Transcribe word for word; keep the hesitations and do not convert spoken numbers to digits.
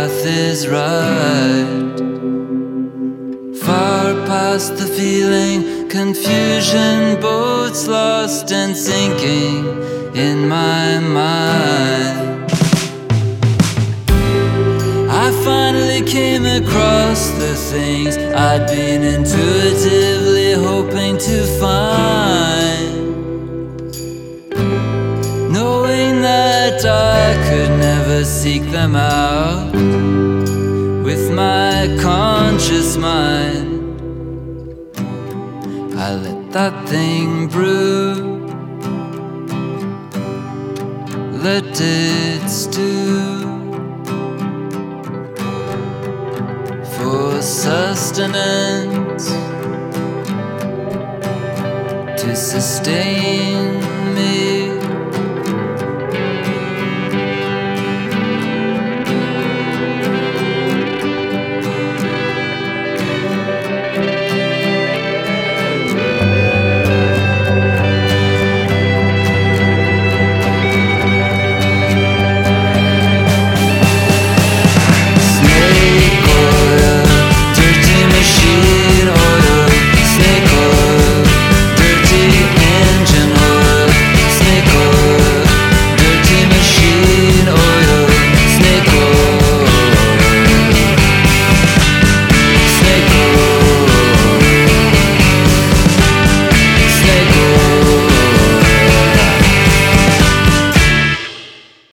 path is right. Far past the feeling, confusion, boats lost and sinking in my mind. I finally came across the things I'd been intuitively hoping to find, knowing that I could never seek them out with my conscious mind. I let that thing brew, let it stew, for sustenance, to sustain me.